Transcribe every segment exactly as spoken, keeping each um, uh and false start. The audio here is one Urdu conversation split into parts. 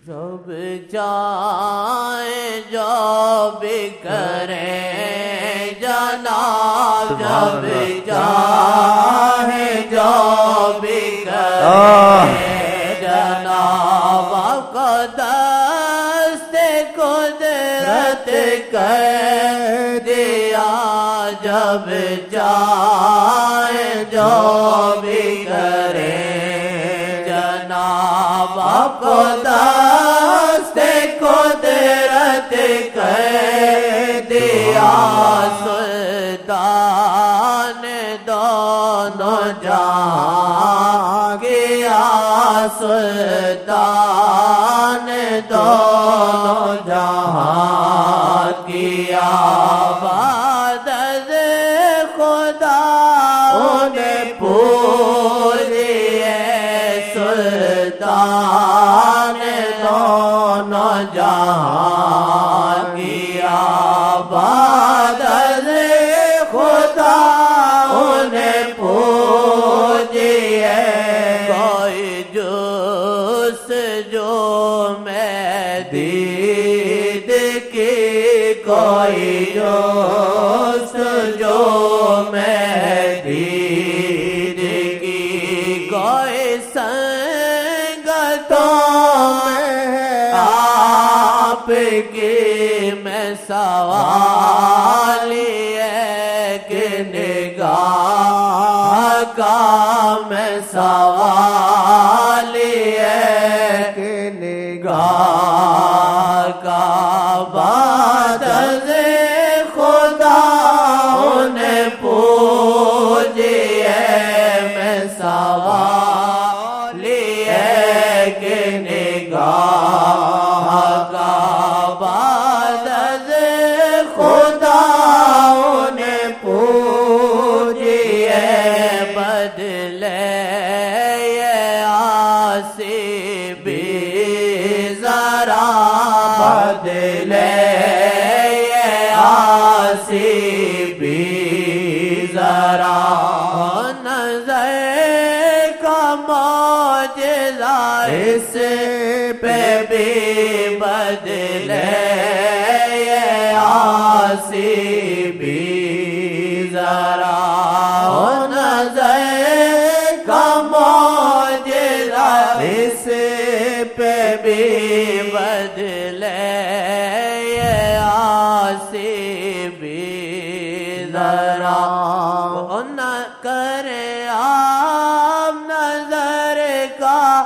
جب چاہے جو بھی کرے جناب، جب چاہے جو بھی کرے جناب، آپ کو دست قدرت کر دیا، جب چاہے جو بھی کرے جناب، آپ کو دست قدرت کر دیا، سلطان دونوں جہاں کیا، سلطان دونوں جہاں کیا، عبادت خدا انہیں پوجیے، سلطان دونوں جہاں کیا، عبادت خدا انہیں پوجیے، کوئی جس جو میں دید کی، کوئی جس جو میں دید کی، کوئی سنگتوں میں آپ کی میں سوالی ہے کہ نگاہ کا میں سوالی ہے کہ نگاہ کا، عبادت خدا انہیں پوجیے، میں سوالی ہے کہ نگاہ کا، عبادت خدا انہیں پوجیے، بدلے یہ آسی بھی ذرا، بدلے یہ آسی بھی ذرا، نظر کا معجزہ اس پہ بھی بدلے یہ آسی بھی ذرا، نظر کا معجزہ اس پہ بھی بدلے یہ آسی بھی ذرا، نہ کرے آپ نظر کا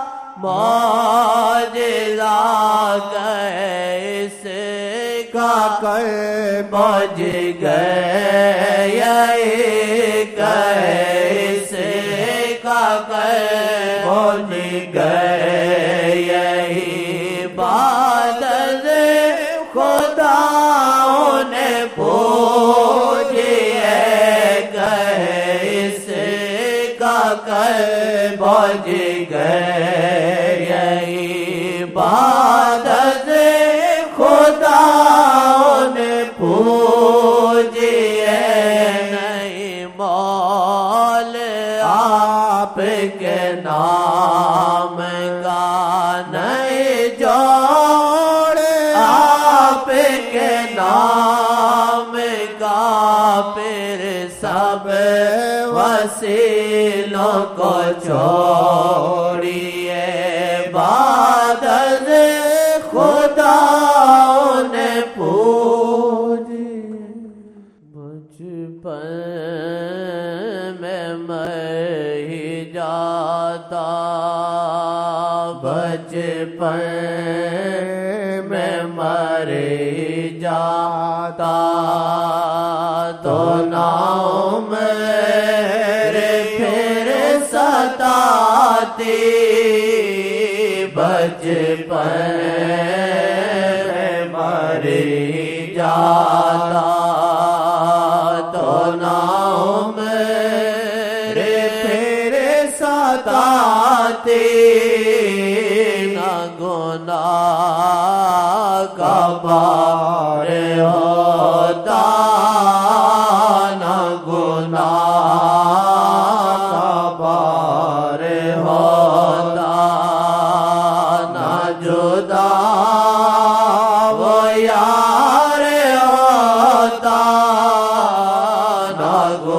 معجزہ، کہ اس کا کر بج گئے، کہ اس کا کر بج گئے، یہی عبادت خدا انہیں پوجیے، کہ اس کا کر بج گئے، یہی عبادت خدا انہیں پوجیے، نہیں مول آپ کے نام کا، نہیں جوڑ آپ کے نام کا، پھر سب وسیلوں کو چھوڑیے، عبادت خدا انہیں پوجیے، بچپن میں مر ہی جاتا، بچپن میں مر ہی جاتا، تو ناؤ میرے پھر ستاتی، بچپن میں مر ہی جاتا، تو ناؤ میرے پھر ستاتی، نہ گناہ کا بار ہوتا، نہ گناہ کا بار ہوتا، نہ جدا ہوتا وہ یار ہوتا نہ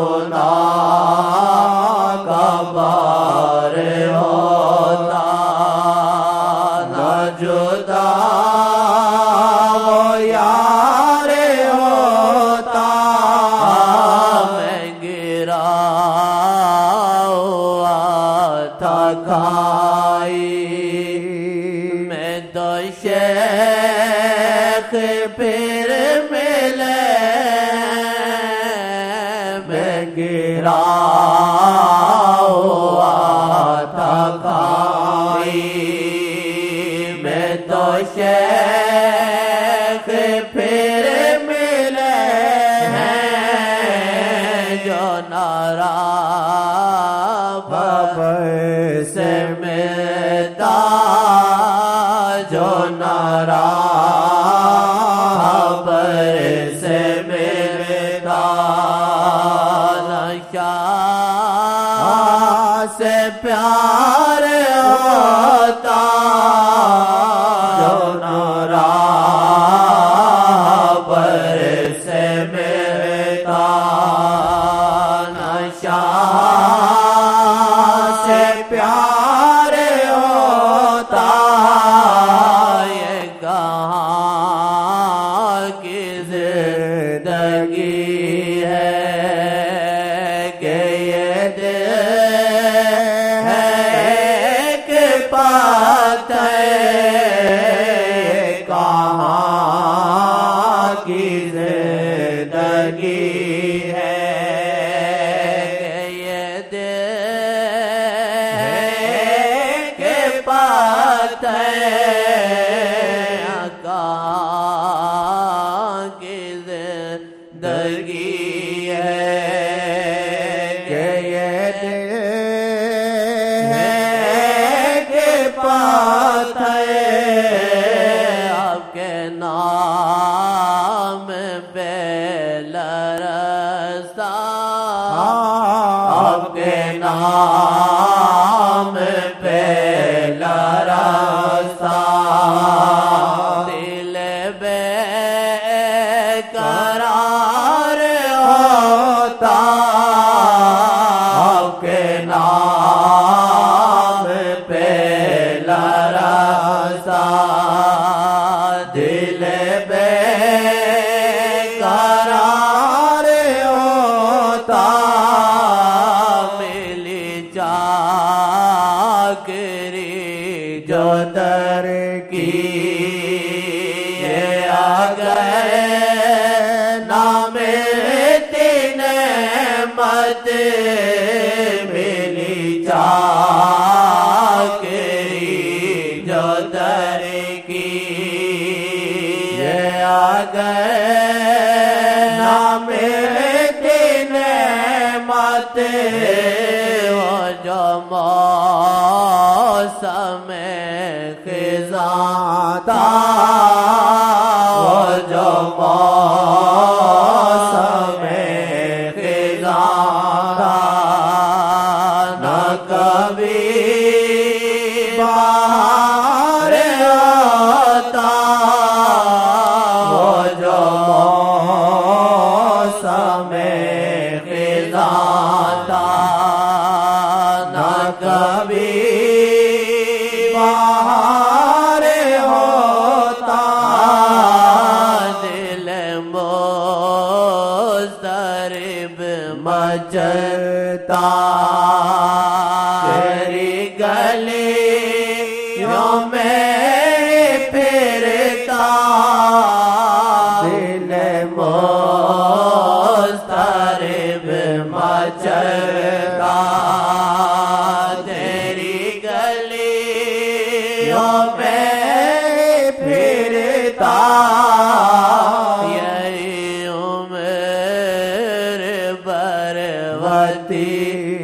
گناہ کا بار ہوتا نہ جدا وہ یار ہوتا میں گرا ہوا تھا کھائی میں تو شیخ پھر ملے میں گرا ہوا تھا کھائی میں تو شیخ پھر ملے ہیں جو نارا سے ملتا جو نارا سے ملتا نشا سے پیار ہوتا جو نارا سے ملتا نشا سے پیار ہوتا یہ کہاں کی زندگی ہے کہ یہ دل ہے ایک پتہ یہ کہاں کی زندگی ہے زندگی ہے کہ یہ دل ہے کہ پتہ آپ کے نام پہ لرزتا آپ کے نام پہ لرزتا دل بے قرار ہوتا آپ کے نام پہ لرزتا دل بے قرار ہوتا ملی چاکری جو در کی یہ آ گئے نام تین مت ملی چاکری جو در کی یہ آ گئے نام تین مت وہ جو موسم خزاں تھا وہ جو موسم خزاں تھا نہ کبھی بہار ہوتا وہ جو موسم خزاں تھا نہ کبھی بہار ہوتا دل مضطرب مچتا تیری گلیوں میں پھرتا دل مضطرب مچتا تیری گلیوں میں پھرتا یہی عمر بروتی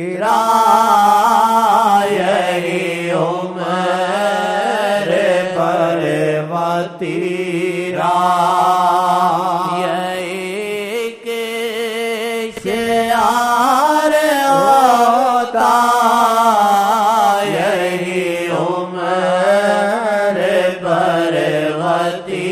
یہی عمر بروتی یہی کہ شعار ہوتا یہی عمر پر آتی